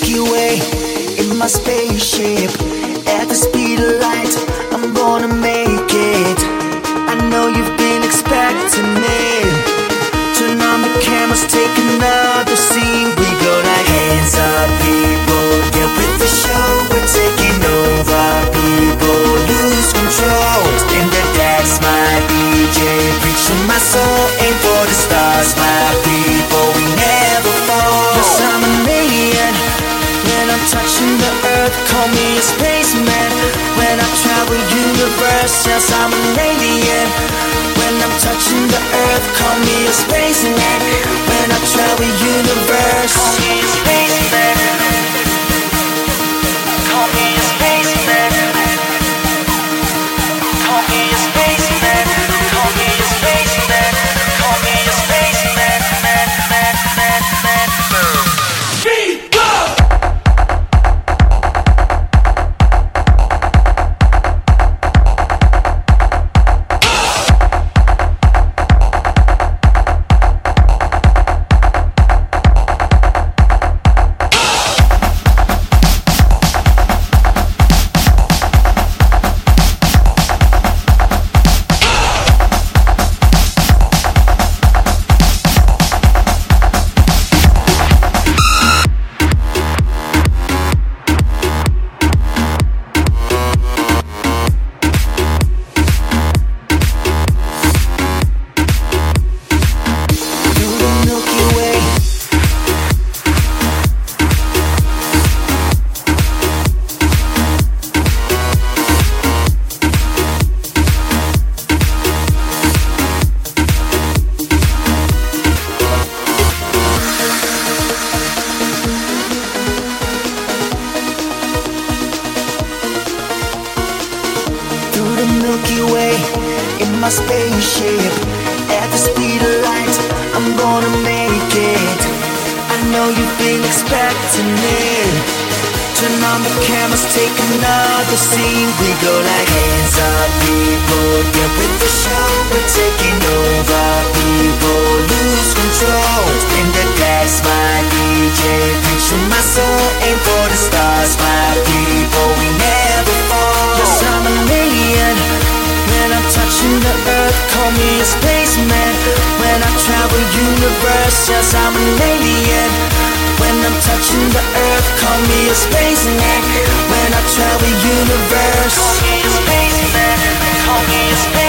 Milky Way in my spaceship. At the speed of light, I'm gonna make it. I know you've been expecting me. Turn on the cameras, take another scene. We go like hands up, people. Get with the show, we're taking over. People lose control. In the dance, my DJ preaching my soul. Aim for the stars, my people. We never fall. Yes, I'm an alien. When I'm touching the earth, call me a spaceman. When I travel universe, yes, I'm an alien. When I'm touching the earth, call me a spaceman. When I travel universe, call me a spaceman. Call me a spaceman. Call me a spaceman. Call me a spaceman. Call me a spaceman. Speed up! Milky Way in my spaceship. At the speed of light, I'm gonna make it. I know you've been expecting it. Turn on the cameras, take another scene. We go like hands up, people. Get with the show, we're taking over. People lose control. In the dance, my DJ preaching my soul. Aim for the stars, my people. We never fall. Yes, I'm an alien. When I'm touching the earth, call me a spaceman. When I travel universe, yes, I'm an alien. When I'm touching the earth, call me a spaceman. When I travel universe, call me a spaceman. Call me a spaceman.